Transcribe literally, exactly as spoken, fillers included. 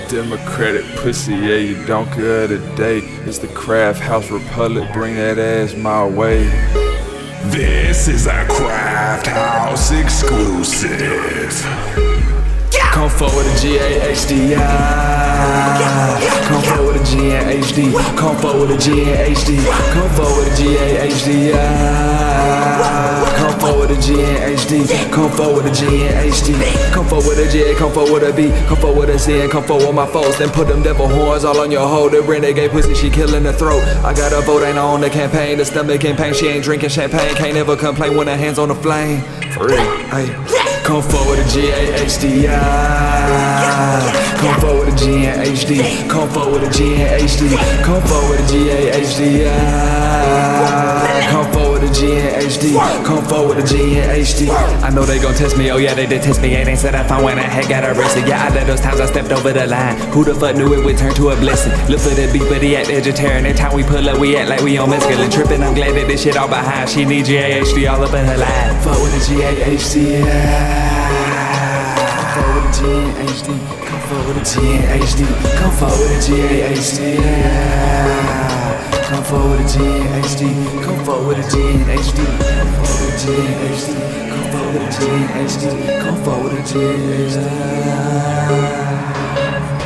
Democratic pussy, yeah, you donkey of the day. It's the Craft House Republic, bring that ass my way. This is a Craft House exclusive. Come forward to G A H D I. Come forward to G A H D. Come forward to G A H D. Come forward to G A H D I. Come forward to G A H D. Come forward to G A H D. Come forward to G A. Come forward to B. Come forward to C and come forward my foes. Then put them devil horns all on your hoe. The renegade pussy, she killing the throat. I got a vote, ain't on the campaign. The stomach campaign, she ain't drinking champagne. Can't never complain when her hands on the flame. For real, hey. Come forward to G A H D I. Come forward to G A H D. Come forward to G A H D. Come forward to G A H D I. Come forward to G A H D. Come forward to G A H D. I know they gon' test me, oh yeah, they did test me. And they said I found when I had got arrested. Yeah, I let those times I stepped over the line. Who the fuck knew it would turn to a blessing? Look for the beat, but he act vegetarian. Every time we pull up, we act like we on mescaline. Tripping, I'm glad that this shit all behind. She need G A H D all up in her line. Forward to G A H D I. Come forward to G A H D. Come forward to G A H D. Come forward to G A H D. Come forward to G A H D. Come forward to G A H D. Come forward to G A H D. Come forward to G A H D. Come forward to G A H D.